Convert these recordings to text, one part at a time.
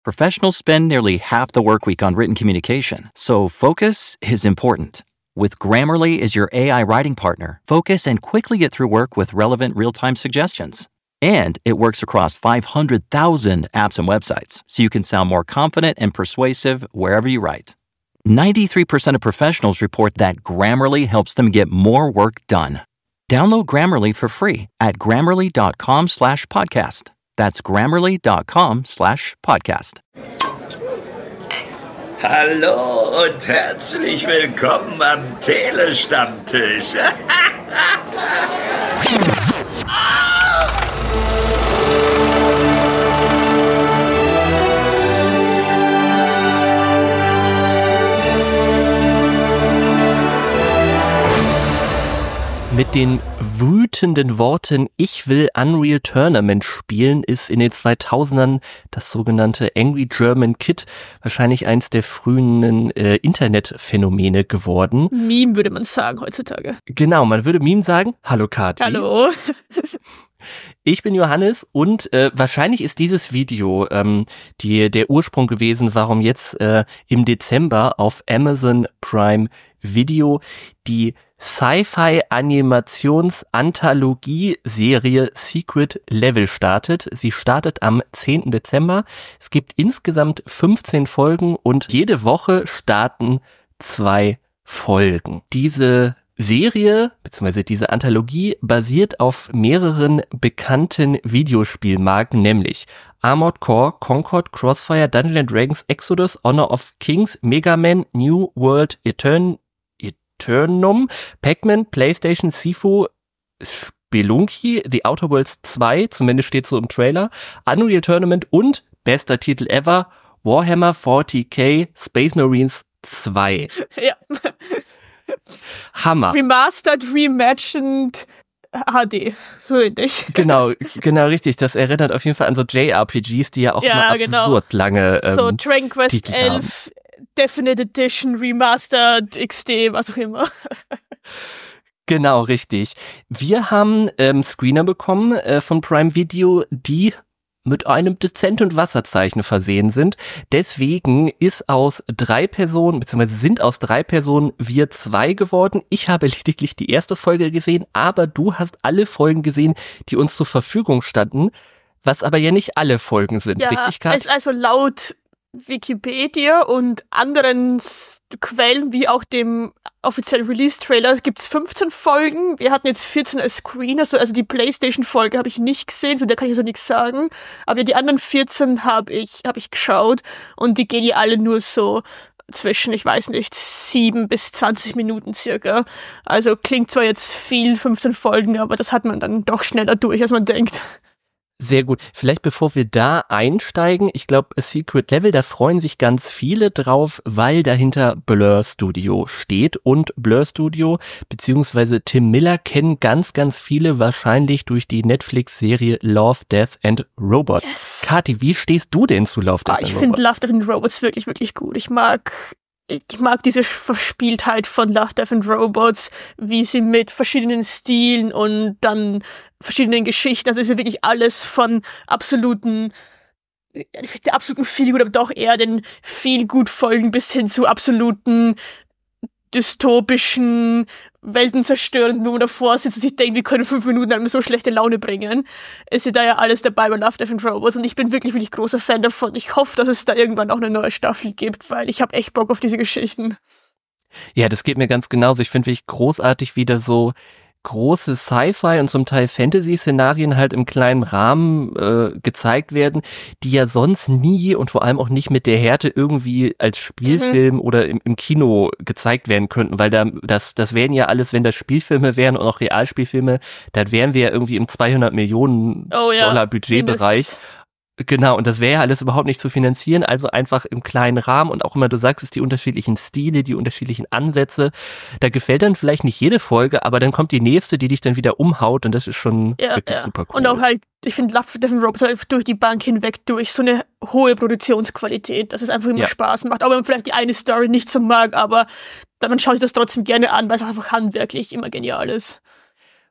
Professionals spend nearly half the work week on written communication, so focus is important. With Grammarly as your AI writing partner, focus and quickly get through work with relevant real-time suggestions. And it works across 500,000 apps and websites, so you can sound more confident and persuasive wherever you write. 93% of professionals report that Grammarly helps them get more work done. Download Grammarly for free at grammarly.com/podcast. That's grammarly.com/podcast. Hallo und herzlich willkommen am Telestammtisch. Mit den wütenden Worten „Ich will Unreal Tournament spielen" ist in den 2000ern das sogenannte Angry German Kid wahrscheinlich eins der frühen Internetphänomene geworden. Meme würde man sagen heutzutage. Genau, man würde Meme sagen. Hallo Kathi. Hallo. Ich bin Johannes und wahrscheinlich ist dieses Video der Ursprung gewesen, warum jetzt im Dezember auf Amazon Prime Video die Sci-Fi-Animations-Anthologie-Serie Secret Level startet. Sie startet am 10. Dezember. Es gibt insgesamt 15 Folgen und jede Woche starten 2 Folgen. Diese Serie bzw. diese Anthologie basiert auf mehreren bekannten Videospielmarken, nämlich Armored Core, Concord, Crossfire, Dungeons & Dragons, Exodus, Honor of Kings, Mega Man, New World, Eternum, Pac-Man, PlayStation, Sifu, Spelunky, The Outer Worlds 2, zumindest steht so im Trailer, Unreal Tournament und, bester Titel ever, Warhammer 40k Space Marines 2. Ja. Hammer. Remastered, reimagined, HD, so ähnlich. Genau, richtig. Das erinnert auf jeden Fall an so JRPGs, die ja auch immer absurd lange so Dragon Quest Titel 11, haben. Definitive Edition, Remastered, XD, was auch immer. Genau, richtig. Wir haben Screener bekommen von Prime Video, die mit einem dezenten Wasserzeichen versehen sind. Deswegen ist aus 3 Personen, beziehungsweise sind aus 3 Personen wir 2 geworden. Ich habe lediglich die erste Folge gesehen, aber du hast alle Folgen gesehen, die uns zur Verfügung standen, was aber ja nicht alle Folgen sind, richtig, Kat? Also laut Wikipedia und anderen Quellen, wie auch dem offiziellen Release-Trailer, gibt es 15 Folgen. Wir hatten jetzt 14 als Screener, also die PlayStation-Folge habe ich nicht gesehen, zu der kann ich so nichts sagen. Aber die anderen 14 habe ich geschaut und die gehen ja alle nur so zwischen, ich weiß nicht, 7 bis 20 Minuten circa. Also klingt zwar jetzt viel, 15 Folgen, aber das hat man dann doch schneller durch, als man denkt. Sehr gut. Vielleicht bevor wir da einsteigen, ich glaube, Secret Level, da freuen sich ganz viele drauf, weil dahinter Blur Studio steht. Und Blur Studio beziehungsweise Tim Miller kennen ganz, ganz viele wahrscheinlich durch die Netflix-Serie Love, Death and Robots. Yes. Kathi, wie stehst du denn zu Love, Death and Robots? Ich finde Love, Death and Robots wirklich, wirklich gut. Ich mag diese Verspieltheit von Love, Death and Robots, wie sie mit verschiedenen Stilen und dann verschiedenen Geschichten, also ist ja wirklich alles von der absoluten Feelgood, aber doch eher den Feelgood-Folgen bis hin zu absoluten dystopischen, weltenzerstörenden, wo man davor sitzt und sich denkt, wir können 5 Minuten einem so schlechte Laune bringen. Ist ja da ja alles dabei bei Love, Death and Robots und ich bin wirklich, wirklich großer Fan davon. Ich hoffe, dass es da irgendwann auch eine neue Staffel gibt, weil ich habe echt Bock auf diese Geschichten. Ja, das geht mir ganz genauso. Ich finde wirklich großartig, wie da so große Sci-Fi und zum Teil Fantasy-Szenarien halt im kleinen Rahmen gezeigt werden, die ja sonst nie und vor allem auch nicht mit der Härte irgendwie als Spielfilm oder im Kino gezeigt werden könnten, weil das wären ja alles, wenn das Spielfilme wären und auch Realspielfilme, dann wären wir ja irgendwie im 200 Millionen Dollar Budgetbereich. Genau, und das wäre ja alles überhaupt nicht zu finanzieren, also einfach im kleinen Rahmen und auch immer, du sagst es, die unterschiedlichen Stile, die unterschiedlichen Ansätze, da gefällt dann vielleicht nicht jede Folge, aber dann kommt die nächste, die dich dann wieder umhaut und das ist schon wirklich super cool. Und auch halt, ich finde Love, Death and Robots halt durch die Bank hinweg durch so eine hohe Produktionsqualität, dass es einfach immer Spaß macht, auch wenn man vielleicht die eine Story nicht so mag, aber man schaut sich das trotzdem gerne an, weil es einfach handwerklich immer genial ist.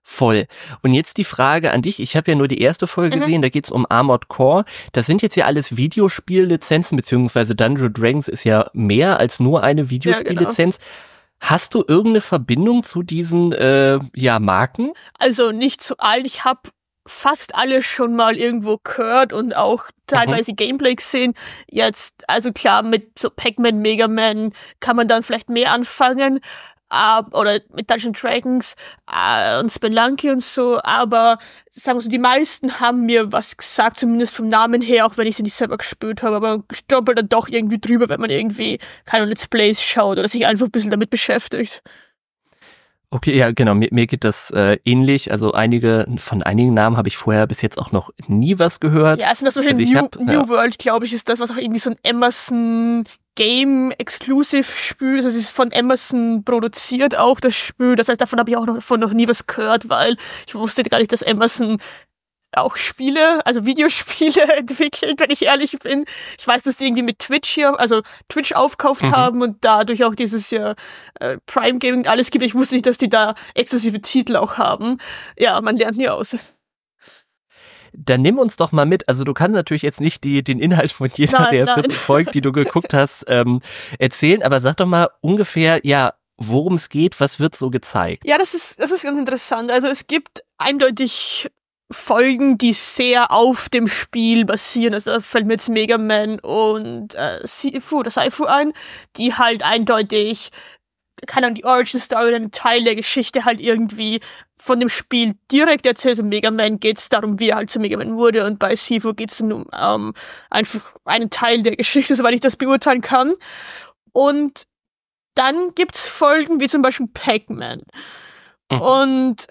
Voll. Und jetzt die Frage an dich. Ich habe ja nur die erste Folge gesehen, da geht's um Armored Core. Das sind jetzt ja alles Videospiellizenzen, beziehungsweise Dungeons & Dragons ist ja mehr als nur eine Videospiellizenz. Ja, genau. Hast du irgendeine Verbindung zu diesen Marken? Also nicht zu allen. Ich habe fast alle schon mal irgendwo gehört und auch teilweise Gameplay gesehen. Jetzt, also klar, mit so Pac-Man, Mega Man kann man dann vielleicht mehr anfangen. Oder mit Dungeons & Dragons und Spelunky und so, aber sagen wir so, die meisten haben mir was gesagt, zumindest vom Namen her, auch wenn ich sie nicht selber gespielt habe, aber man stolpert dann doch irgendwie drüber, wenn man irgendwie keine Let's Plays schaut oder sich einfach ein bisschen damit beschäftigt. Okay, ja, genau, mir geht das ähnlich. Also von einigen Namen habe ich vorher bis jetzt auch noch nie was gehört. Ja, es sind das wahrscheinlich New World, glaube ich, ist das, was auch irgendwie so ein Amazon Game Exclusive Spiel, also es ist von Amazon produziert auch, das Spiel. Das heißt, davon habe ich auch noch nie was gehört, weil ich wusste gar nicht, dass Amazon auch Spiele, also Videospiele entwickelt, wenn ich ehrlich bin. Ich weiß, dass die irgendwie mit Twitch aufgekauft haben und dadurch auch dieses Prime Gaming alles gibt. Ich wusste nicht, dass die da exklusive Titel auch haben. Ja, man lernt nie aus. Dann nimm uns doch mal mit. Also du kannst natürlich jetzt nicht den Inhalt von jeder der 40 Folgen, die du geguckt hast, erzählen, aber sag doch mal ungefähr, worum es geht, was wird so gezeigt? Ja, das ist ganz interessant. Also es gibt eindeutig Folgen, die sehr auf dem Spiel basieren. Also da fällt mir jetzt Mega Man und Seifu ein, die halt eindeutig, keine Ahnung, die Origin Story oder ein Teil der Geschichte halt irgendwie von dem Spiel direkt erzählt. Also Mega Man geht's darum, wie er halt zu Mega Man wurde, und bei Seifu geht's um einfach einen Teil der Geschichte, soweit ich das beurteilen kann. Und dann gibt's Folgen wie zum Beispiel Pac-Man. Und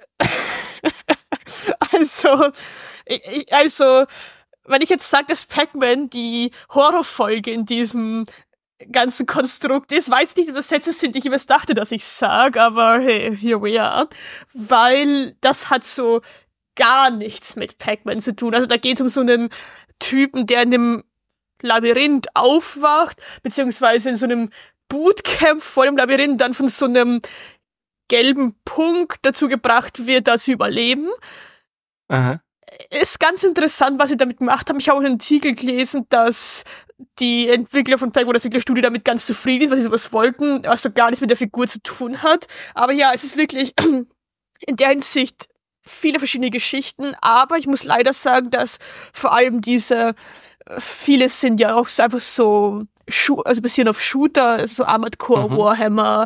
also, wenn ich jetzt sage, dass Pac-Man die Horrorfolge in diesem ganzen Konstrukt ist, weiß ich nicht, was Sätze sind, die ich immer dachte, dass ich sage, aber hey, here we are. Weil das hat so gar nichts mit Pac-Man zu tun. Also da geht es um so einen Typen, der in einem Labyrinth aufwacht, beziehungsweise in so einem Bootcamp vor dem Labyrinth dann von so einem gelben Punkt dazu gebracht wird, da zu überleben. Aha. Ist ganz interessant, was sie damit gemacht haben. Ich habe auch einen Artikel gelesen, dass die Entwickler von Pac-Man, das Entwicklerstudio, damit ganz zufrieden ist, weil sie sowas wollten, was so gar nichts mit der Figur zu tun hat. Aber ja, es ist wirklich in der Hinsicht viele verschiedene Geschichten, aber ich muss leider sagen, dass vor allem viele sind ja auch so einfach so, also basieren auf Shooter, so Armored Core, Warhammer,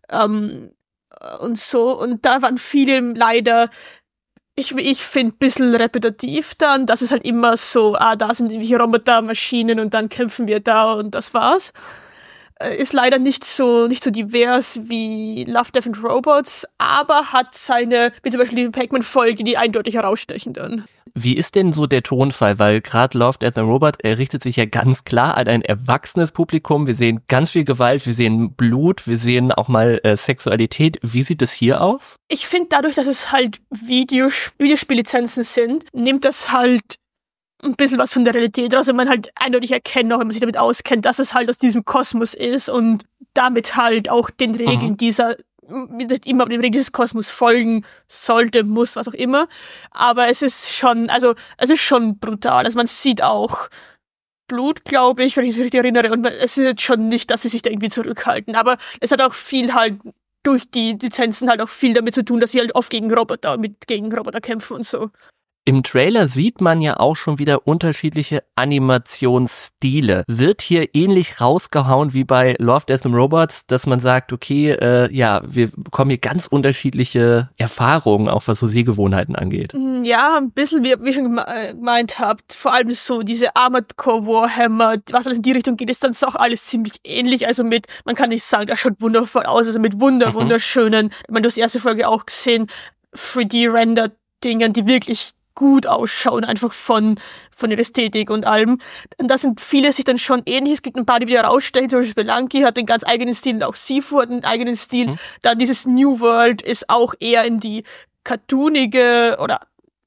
und so, und da waren viele leider, ich finde, ein bisschen repetitiv dann, das ist halt immer so, da sind irgendwelche Roboter, Maschinen und dann kämpfen wir da und das war's. Ist leider nicht so divers wie Love, Death and Robots, aber hat wie zum Beispiel die Pac-Man-Folge, die eindeutig herausstechen dann. Wie ist denn so der Tonfall? Weil gerade Love, Death and Robots richtet sich ja ganz klar an ein erwachsenes Publikum. Wir sehen ganz viel Gewalt, wir sehen Blut, wir sehen auch mal Sexualität. Wie sieht es hier aus? Ich finde, dadurch, dass es halt Videospiellizenzen sind, nimmt das halt ein bisschen was von der Realität raus, wenn man halt eindeutig erkennt, auch wenn man sich damit auskennt, dass es halt aus diesem Kosmos ist und damit halt auch den Regeln immer den Regeln dieses Kosmos folgen sollte, muss, was auch immer. Aber es ist schon brutal. Also man sieht auch Blut, glaube ich, wenn ich mich richtig erinnere, und es ist jetzt schon nicht, dass sie sich da irgendwie zurückhalten. Aber es hat auch viel halt durch die Lizenzen halt auch viel damit zu tun, dass sie halt oft gegen Roboter kämpfen und so. Im Trailer sieht man ja auch schon wieder unterschiedliche Animationsstile. Wird hier ähnlich rausgehauen wie bei Love, Death and Robots, dass man sagt, okay, wir bekommen hier ganz unterschiedliche Erfahrungen, auch was so Sehgewohnheiten angeht. Ja, ein bisschen, wie ihr schon gemeint habt, vor allem so diese Armored Core Warhammer, was alles in die Richtung geht, ist dann auch alles ziemlich ähnlich. Also man kann nicht sagen, das schaut wundervoll aus, also mit wunderschönen, ich meine, du hast die erste Folge auch gesehen, 3D-Render-Dingern, die wirklich gut ausschauen, einfach von der Ästhetik und allem. Und da sind viele sich dann schon ähnlich. Es gibt ein paar, die wieder rausstechen, zum Beispiel Spelunky hat einen ganz eigenen Stil und auch Seifu hat einen eigenen Stil. Dann dieses New World ist auch eher in die cartoonige oder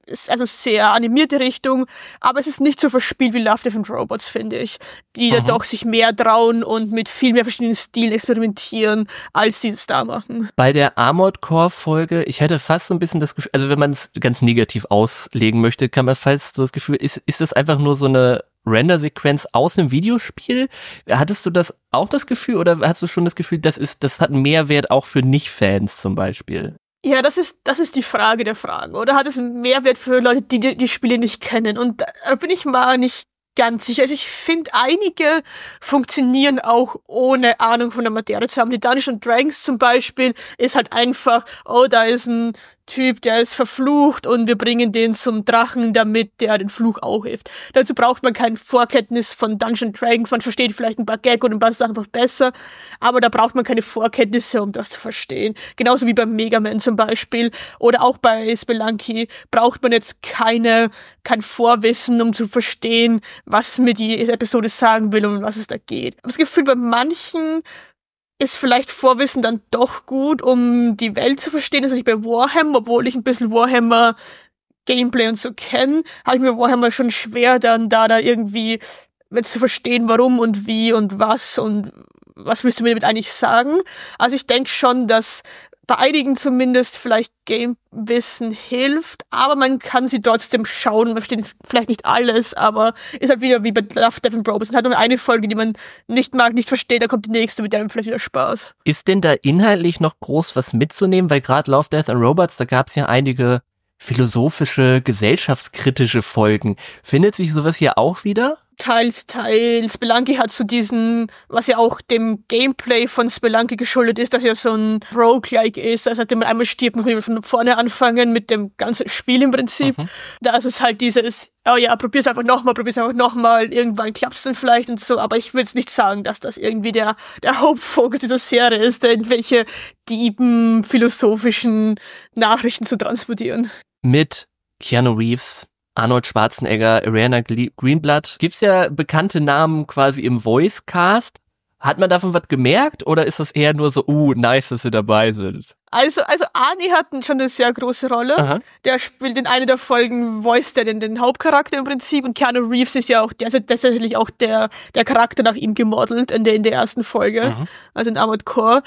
ist also sehr animierte Richtung, aber es ist nicht so verspielt wie Love, Death and Robots, finde ich, die da doch sich mehr trauen und mit viel mehr verschiedenen Stilen experimentieren, als die es da machen. Bei der Armored Core Folge, ich hätte fast so ein bisschen das Gefühl, also wenn man es ganz negativ auslegen möchte, kann man fast so das Gefühl, ist das einfach nur so eine Render-Sequenz aus einem Videospiel? Hattest du das auch das Gefühl oder hast du schon das Gefühl, das hat einen Mehrwert auch für Nicht-Fans zum Beispiel? Ja, das ist die Frage der Fragen. Oder hat es einen Mehrwert für Leute, die Spiele nicht kennen? Und da bin ich mal nicht ganz sicher. Also ich finde, einige funktionieren auch ohne Ahnung von der Materie zu haben. Die Dungeons & Dragons zum Beispiel ist halt einfach, oh, da ist ein Typ, der ist verflucht und wir bringen den zum Drachen, damit der den Fluch auch hilft. Dazu braucht man kein Vorkenntnis von Dungeons & Dragons. Man versteht vielleicht ein paar Gag und ein paar Sachen einfach besser, aber da braucht man keine Vorkenntnisse, um das zu verstehen. Genauso wie beim Mega Man zum Beispiel oder auch bei Spelunky braucht man jetzt kein Vorwissen, um zu verstehen, was mir die Episode sagen will und um was es da geht. Aber das Gefühl, bei manchen ist vielleicht Vorwissen dann doch gut, um die Welt zu verstehen. Das ist nicht bei Warhammer, obwohl ich ein bisschen Warhammer Gameplay und so kenne, habe ich mir Warhammer schon schwer, dann da irgendwie jetzt zu verstehen, warum und wie und was willst du mir damit eigentlich sagen. Also ich denke schon, dass bei einigen zumindest vielleicht Game-Wissen hilft, aber man kann sie trotzdem schauen, man versteht vielleicht nicht alles, aber ist halt wieder wie bei Love, Death and Robots. Es hat nur eine Folge, die man nicht mag, nicht versteht, dann kommt die nächste, mit der dann vielleicht wieder Spaß. Ist denn da inhaltlich noch groß was mitzunehmen? Weil gerade Love, Death and Robots, da gab es ja einige philosophische, gesellschaftskritische Folgen. Findet sich sowas hier auch wieder? Teils. Spelunky hat so diesen, was ja auch dem Gameplay von Spelunky geschuldet ist, dass ja so ein Roguelike ist, also wenn man einmal stirbt, muss man von vorne anfangen mit dem ganzen Spiel im Prinzip. Da ist es halt dieses, oh ja, probier's einfach nochmal, irgendwann klappt's dann vielleicht und so, aber ich will jetzt nicht sagen, dass das irgendwie der Hauptfokus dieser Serie ist, irgendwelche tiefen philosophischen Nachrichten zu transportieren. Mit Keanu Reeves, Arnold Schwarzenegger, Ariana Greenblatt. Gibt's ja bekannte Namen quasi im Voice-Cast. Hat man davon was gemerkt oder ist das eher nur so, nice, dass sie dabei sind? Also Arnie hat schon eine sehr große Rolle. Aha. Der spielt in einer der Folgen, voiced er den Hauptcharakter im Prinzip und Keanu Reeves ist ja auch, der ist tatsächlich auch der Charakter nach ihm gemodelt in der ersten Folge, also in Armored Core.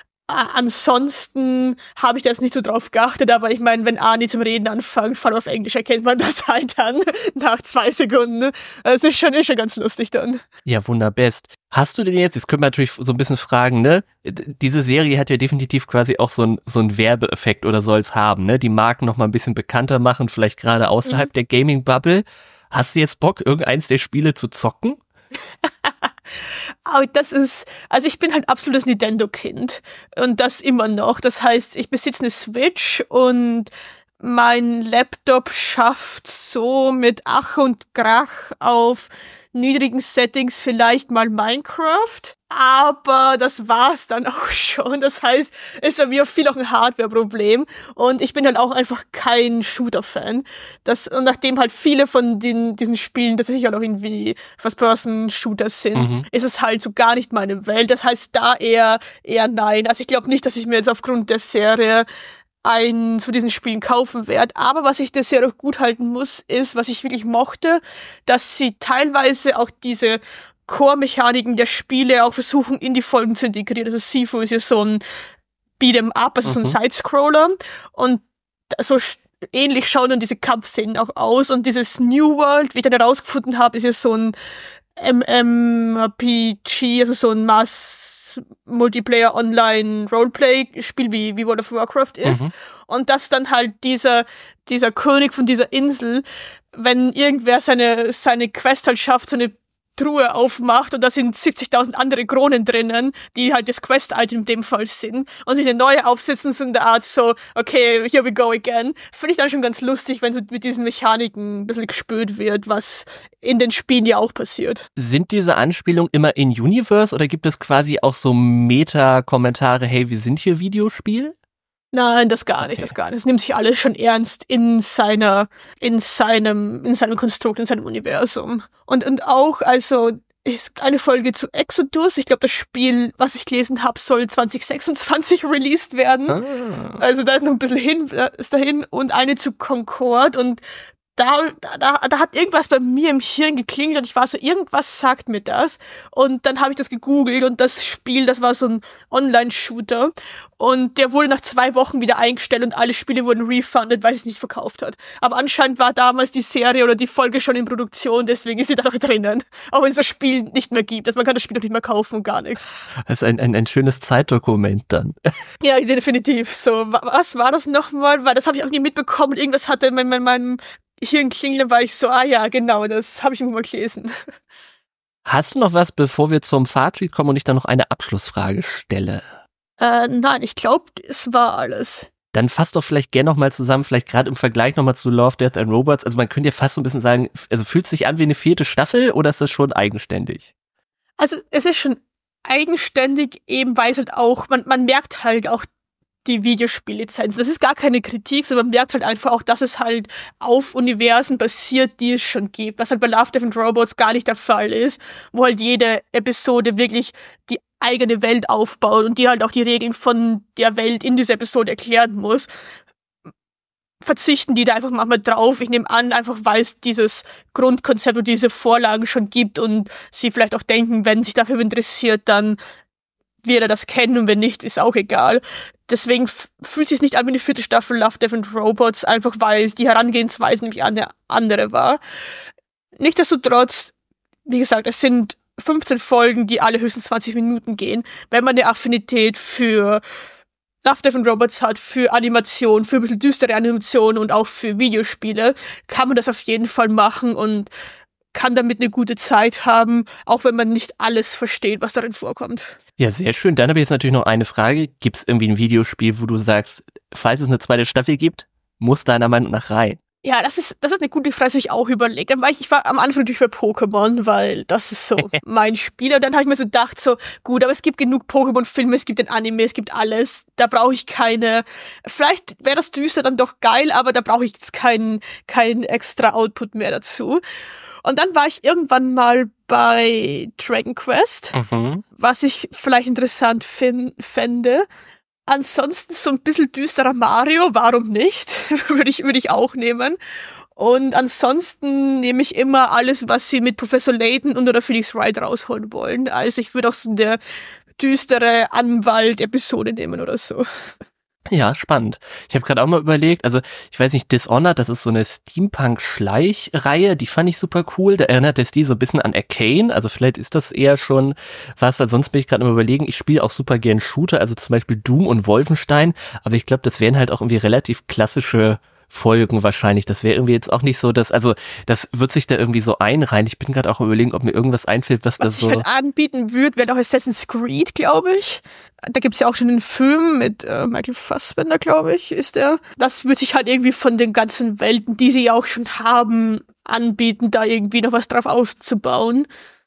Ansonsten habe ich da jetzt nicht so drauf geachtet, aber ich meine, wenn Arnie zum Reden anfängt, vor allem auf Englisch, erkennt man das halt dann nach 2 Sekunden. Es ist schon ganz lustig dann. Ja, wunderbest. Hast du denn jetzt können wir natürlich so ein bisschen fragen, ne? Diese Serie hat ja definitiv quasi auch so ein Werbeeffekt oder soll es haben, ne? Die Marken noch mal ein bisschen bekannter machen, vielleicht gerade außerhalb der Gaming-Bubble. Hast du jetzt Bock, irgendeins der Spiele zu zocken? Aber also ich bin halt absolutes Nintendo-Kind und das immer noch. Das heißt, ich besitze eine Switch und mein Laptop schafft so mit Ach und Krach auf niedrigen Settings vielleicht mal Minecraft, aber das war's dann auch schon. Das heißt, ist bei mir viel auch ein Hardware-Problem und ich bin halt auch einfach kein Shooter-Fan. Und nachdem halt viele von diesen Spielen tatsächlich auch irgendwie First-Person-Shooters sind, ist es halt so gar nicht meine Welt. Das heißt, da eher nein. Also ich glaube nicht, dass ich mir jetzt aufgrund der Serie eins von diesen Spielen kaufen werde. Aber was ich das sehr auch gut halten muss, ist, was ich wirklich mochte, dass sie teilweise auch diese Core-Mechaniken der Spiele auch versuchen, in die Folgen zu integrieren. Also Sifu ist ja so ein Beat'em-up, also so ein Sidescroller. Und so ähnlich schauen dann diese Kampfszenen auch aus. Und dieses New World, wie ich dann herausgefunden habe, ist ja so ein MMORPG, also so ein Multiplayer Online Roleplay Spiel wie World of Warcraft ist und dass dann halt dieser König von dieser Insel, wenn irgendwer seine Quest halt schafft, so eine Truhe aufmacht und da sind 70.000 andere Kronen drinnen, die halt das Quest-Item in dem Fall sind und sich eine neue aufsetzen, so in der Art so, okay, here we go again. Finde ich dann schon ganz lustig, wenn so mit diesen Mechaniken ein bisschen gespürt wird, was in den Spielen ja auch passiert. Sind diese Anspielungen immer in Universe oder gibt es quasi auch so Meta-Kommentare, hey, wir sind hier Videospiel? Nein, das gar nicht. Es nimmt sich alles schon ernst in seinem Konstrukt, in seinem Universum. Und auch, also, ist eine Folge zu Exodus. Ich glaube, das Spiel, was ich gelesen habe, soll 2026 released werden. Also da ist noch ein bisschen dahin. Und eine zu Concord. Und da hat irgendwas bei mir im Hirn geklingelt und ich war so, irgendwas sagt mir das. Und dann habe ich das gegoogelt und das Spiel, das war so ein Online-Shooter und der wurde nach 2 Wochen wieder eingestellt und alle Spiele wurden refunded, weil es nicht verkauft hat. Aber anscheinend war damals die Serie oder die Folge schon in Produktion, deswegen ist sie da noch drinnen. Auch wenn es das Spiel nicht mehr gibt. Also man kann das Spiel noch nicht mehr kaufen und gar nichts. Das ist ein schönes Zeitdokument dann. Ja, definitiv. So, was war das nochmal? Weil das habe ich auch nie mitbekommen. Irgendwas hatte in meinem Hirn klingeln, war ich so, ja, genau, das habe ich irgendwo mal gelesen. Hast du noch was, bevor wir zum Fazit kommen und ich dann noch eine Abschlussfrage stelle? Nein, ich glaube, es war alles. Dann fass doch vielleicht gerne nochmal zusammen, vielleicht gerade im Vergleich nochmal zu Love, Death and Robots. Also man könnte ja fast so ein bisschen sagen, also fühlt es sich an wie eine 4. Staffel oder ist das schon eigenständig? Also es ist schon eigenständig, eben weil es halt auch, man merkt halt auch die Videospiellizenz. Das ist gar keine Kritik, sondern man merkt halt einfach auch, dass es halt auf Universen basiert, die es schon gibt, was halt bei Love, Death and Robots gar nicht der Fall ist, wo halt jede Episode wirklich die eigene Welt aufbaut und die halt auch die Regeln von der Welt in dieser Episode erklären muss. Verzichten die da einfach manchmal drauf. Ich nehme an, einfach weil es dieses Grundkonzept und diese Vorlagen schon gibt und sie vielleicht auch denken, wenn sich dafür interessiert, dann wird er das kennen und wenn nicht, ist auch egal. Deswegen fühlt es sich nicht an wie eine 4. Staffel Love, Death and Robots, einfach weil die Herangehensweise nämlich eine andere war. Nichtsdestotrotz, wie gesagt, es sind 15 Folgen, die alle höchstens 20 Minuten gehen. Wenn man eine Affinität für Love, Death and Robots hat, für Animation, für ein bisschen düstere Animation und auch für Videospiele, kann man das auf jeden Fall machen und kann damit eine gute Zeit haben, auch wenn man nicht alles versteht, was darin vorkommt. Ja, sehr schön. Dann habe ich jetzt natürlich noch eine Frage. Gibt es irgendwie ein Videospiel, wo du sagst, falls es eine 2. Staffel gibt, muss deiner Meinung nach rein? Ja, das ist eine gute Frage, die ich auch überlegt. Ich war am Anfang natürlich bei Pokémon, weil das ist so mein Spiel. Und dann habe ich mir so gedacht, so, gut, aber es gibt genug Pokémon-Filme, es gibt den Anime, es gibt alles. Da brauche ich keine, vielleicht wäre das düster dann doch geil, aber da brauche ich jetzt keinen extra Output mehr dazu. Und dann war ich irgendwann mal bei Dragon Quest, was ich vielleicht interessant fände. Ansonsten so ein bisschen düsterer Mario, warum nicht? würde ich auch nehmen. Und ansonsten nehme ich immer alles, was sie mit Professor Layton und oder Phoenix Wright rausholen wollen. Also ich würde auch so eine düstere Anwalt-Episode nehmen oder so. Ja, spannend. Ich habe gerade auch mal überlegt, also ich weiß nicht, Dishonored, das ist so eine Steampunk-Schleichreihe, die fand ich super cool, da erinnert der Stil so ein bisschen an Arcane, also vielleicht ist das eher schon was, weil sonst bin ich gerade mal überlegen, ich spiele auch super gern Shooter, also zum Beispiel Doom und Wolfenstein, aber ich glaube, das wären halt auch irgendwie relativ klassische Folgen wahrscheinlich. Das wäre irgendwie jetzt auch nicht so, dass, also das wird sich da irgendwie so einreihen. Ich bin gerade auch überlegen, ob mir irgendwas einfällt, was da so... Was ich halt anbieten würde, wäre doch Assassin's Creed, glaube ich. Da gibt's ja auch schon einen Film mit Michael Fassbender, glaube ich, ist der. Das würde sich halt irgendwie von den ganzen Welten, die sie ja auch schon haben, anbieten, da irgendwie noch was drauf aufzubauen.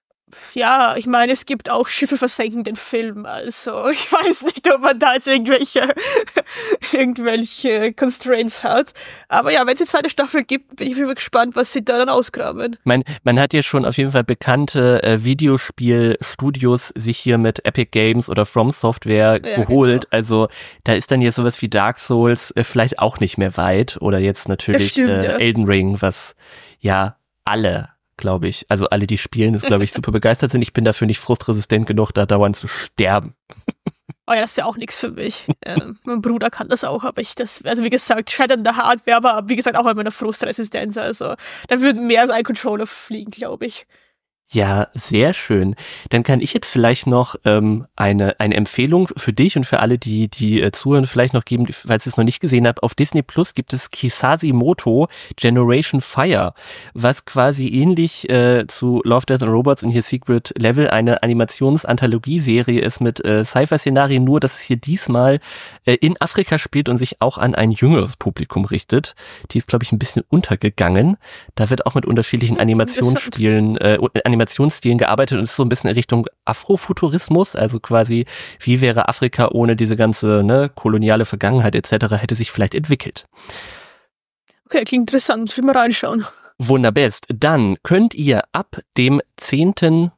Ja, ich meine, es gibt auch Schiffe versenken den Film, also ich weiß nicht, ob man da jetzt irgendwelche Constraints hat. Aber ja, wenn es eine 2. Staffel gibt, bin ich gespannt, was sie da dann ausgraben. Man hat ja schon auf jeden Fall bekannte Videospielstudios sich hier mit Epic Games oder From Software geholt. Genau. Also da ist dann jetzt sowas wie Dark Souls vielleicht auch nicht mehr weit. Oder jetzt natürlich stimmt, Elden Ring, was ja alle, glaube ich, also alle, die spielen, ist, glaube ich, super begeistert sind. Ich bin dafür nicht frustresistent genug, da dauernd zu sterben. Oh ja, das wäre auch nichts für mich. Mein Bruder kann das auch, aber also wie gesagt, scheiternde Hardware, aber wie gesagt auch an meiner Frustresistenz. Also da würden mehr als ein Controller fliegen, glaube ich. Ja, sehr schön. Dann kann ich jetzt vielleicht noch eine Empfehlung für dich und für alle, die zuhören, vielleicht noch geben, falls ihr es noch nicht gesehen habt. Auf Disney Plus gibt es Kisashimoto Generation Fire, was quasi ähnlich zu Love, Death and Robots und hier Secret Level eine Animations-Anthologie-Serie ist mit Sci-Fi-Szenarien, nur dass es hier diesmal in Afrika spielt und sich auch an ein jüngeres Publikum richtet. Die ist, glaube ich, ein bisschen untergegangen. Da wird auch mit unterschiedlichen Animationsstilen gearbeitet und ist so ein bisschen in Richtung Afrofuturismus, also quasi, wie wäre Afrika ohne diese ganze koloniale Vergangenheit etc. hätte sich vielleicht entwickelt. Okay, klingt interessant, will mal reinschauen. Wunderbest. Dann könnt ihr ab dem 10.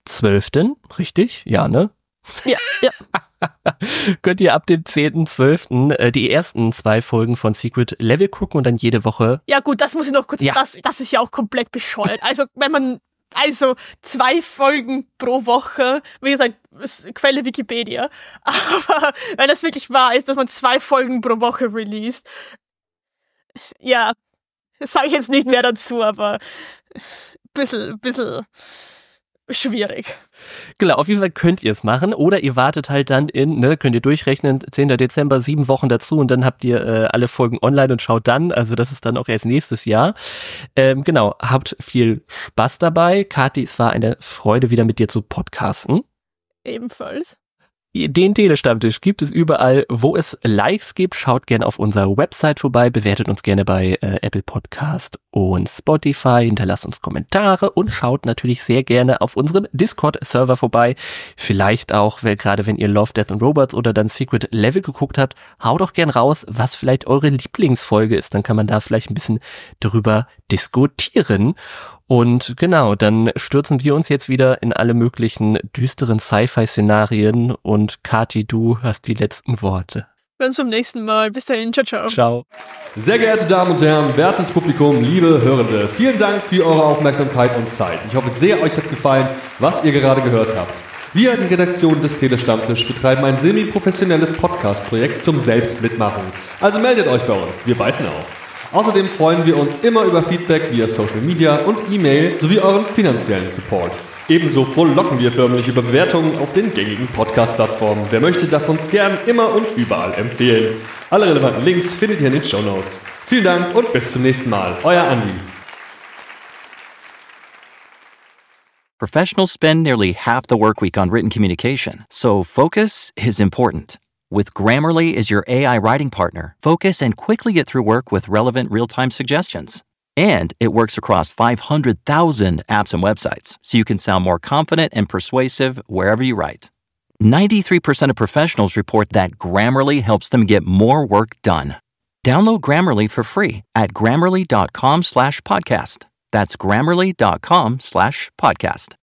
10.12., richtig? Ja, ne? Ja. Könnt ihr ab dem 10.12. Die ersten 2 Folgen von Secret Level gucken und dann jede Woche. Ja gut, das muss ich noch kurz, Ja. das ist ja auch komplett bescheuert. Also wenn man 2 Folgen pro Woche, wie gesagt, Quelle Wikipedia, aber wenn das wirklich wahr ist, dass man 2 Folgen pro Woche released, ja, das sage ich jetzt nicht mehr dazu, aber bisschen schwierig. Genau, auf jeden Fall könnt ihr es machen oder ihr wartet halt dann könnt ihr durchrechnen, 10. Dezember, 7 Wochen dazu und dann habt ihr alle Folgen online und schaut dann, also das ist dann auch erst nächstes Jahr. Genau, habt viel Spaß dabei. Kathi, es war eine Freude, wieder mit dir zu podcasten. Ebenfalls. Den Telestammtisch gibt es überall, wo es Likes gibt. Schaut gerne auf unserer Website vorbei, bewertet uns gerne bei Apple Podcast und Spotify, hinterlasst uns Kommentare und schaut natürlich sehr gerne auf unserem Discord-Server vorbei. Vielleicht auch, gerade wenn ihr Love, Death and Robots oder dann Secret Level geguckt habt, haut doch gern raus, was vielleicht eure Lieblingsfolge ist. Dann kann man da vielleicht ein bisschen drüber diskutieren. Und genau, dann stürzen wir uns jetzt wieder in alle möglichen düsteren Sci-Fi-Szenarien und Kathi, du hast die letzten Worte. Wir uns beim nächsten Mal. Bis dahin, ciao. Ciao. Sehr geehrte Damen und Herren, wertes Publikum, liebe Hörende, vielen Dank für eure Aufmerksamkeit und Zeit. Ich hoffe sehr, euch hat gefallen, was ihr gerade gehört habt. Wir, die Redaktion des Telestammtisch, betreiben ein semi-professionelles Podcast-Projekt zum Selbstmitmachen. Also meldet euch bei uns, wir beißen auf. Außerdem freuen wir uns immer über Feedback via Social Media und E-Mail sowie euren finanziellen Support. Ebenso frohlocken wir förmlich über Bewertungen auf den gängigen Podcast-Plattformen. Wer möchte, darf uns gern immer und überall empfehlen. Alle relevanten Links findet ihr in den Shownotes. Vielen Dank und bis zum nächsten Mal. Euer Andi. Professionals spend nearly half the work week on written communication, so focus is important. With Grammarly as your AI writing partner, focus and quickly get through work with relevant real-time suggestions. And it works across 500,000 apps and websites, so you can sound more confident and persuasive wherever you write. 93% of professionals report that Grammarly helps them get more work done. Download Grammarly for free at Grammarly.com/podcast. That's Grammarly.com/podcast.